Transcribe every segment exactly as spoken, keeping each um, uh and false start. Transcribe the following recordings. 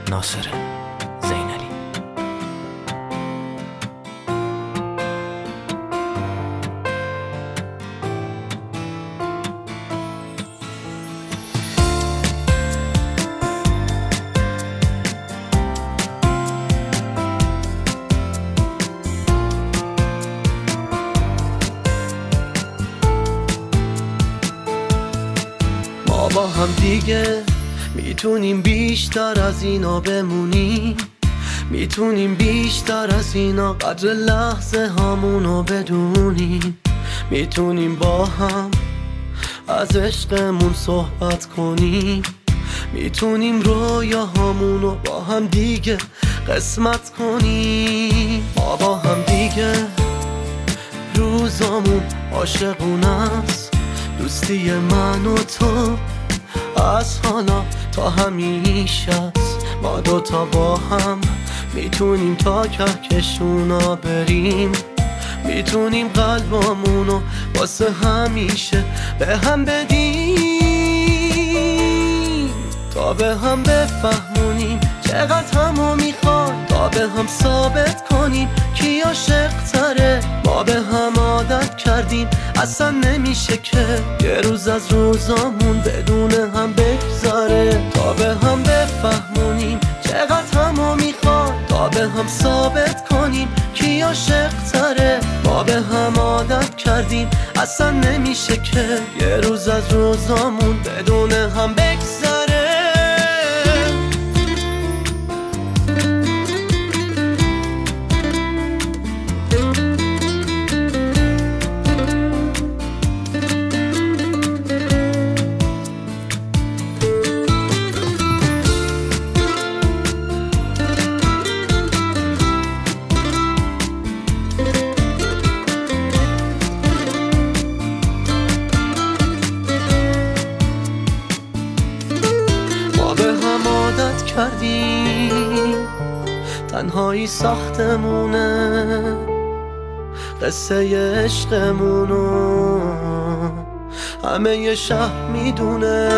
ناصر زینلی. ما با هم دیگه میتونیم بیشتر از اینا بمونیم، میتونیم بیشتر از اینا قدر لحظه هامونو بدونیم، میتونیم با هم از عشقمون صحبت کنیم، میتونیم رویاهامونو با هم دیگه قسمت کنیم. ما با هم دیگه روزامون عاشقونه است، دوستی من و تو از حالا تا همیشه است. ما دوتا با هم میتونیم تا کهکشونا بریم، میتونیم قلبامونو واسه همیشه به هم بدیم، تا به هم بفهمونیم چقدر همو میخوایم، تا به هم ثابت کنیم کی عاشق تره. ما به هم عادت کردیم اصلا نمیشه که یه روز از روزامون بدون هم بگذاره، تا به هم بفهمونیم چقدر همو میخوایم، تا به هم ثابت کنیم کی عاشق تره. ما به هم عادت کردیم اصلا نمیشه که یه روز از روزامون بدون هم بگذاره. کردیم تنهایی ساختمونه قصه عشقمونو همه ی شهر میدونه.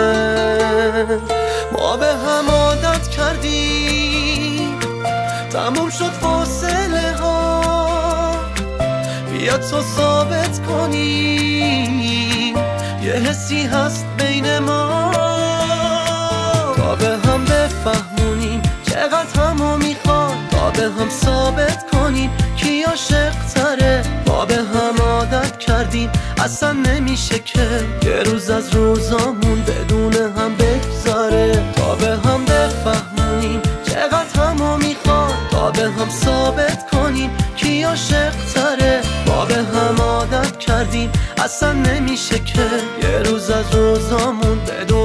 ما به هم عادت کردیم تموم شد فاصله ها، بیا تو ثابت کنیم یه حسی هست بین ما، تا به هم بفهمونیم چقدر همو میخوایم، تا به هم ثابت کنیم کی عاشق تره. ما به هم عادت کردیم اصلا نمیشه که یه روز از روزامون بدون هم بگذاره، تا به هم بفهمونیم چقدر همو میخوایم، تا به هم ثابت کنیم کی عاشق تره. ما به هم عادت کردیم اصلا نمیشه که یه روز از روزامون بدون